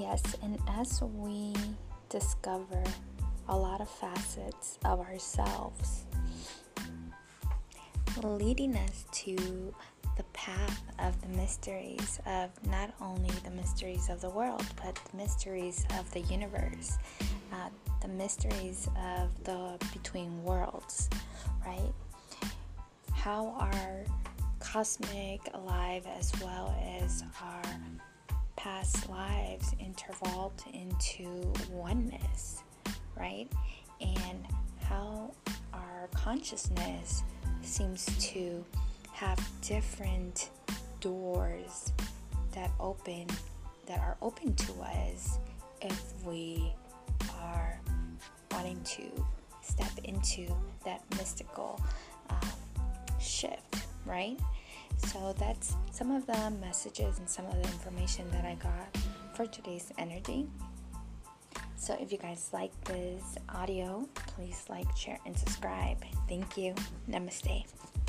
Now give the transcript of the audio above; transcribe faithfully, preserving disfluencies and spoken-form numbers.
Yes, and as we discover a lot of facets of ourselves, leading us to the path of the mysteries of not only the mysteries of the world, but the mysteries of the universe, uh, the mysteries of the between worlds, right? How our cosmic life as well as our past lives intervolved into oneness, right? And how our consciousness seems to have different doors that open that are open to us if we are wanting to step into that mystical um, shift, right? So that's some of the messages and some of the information that I got for today's energy. So if you guys like this audio, please like, share, and subscribe. Thank you. Namaste.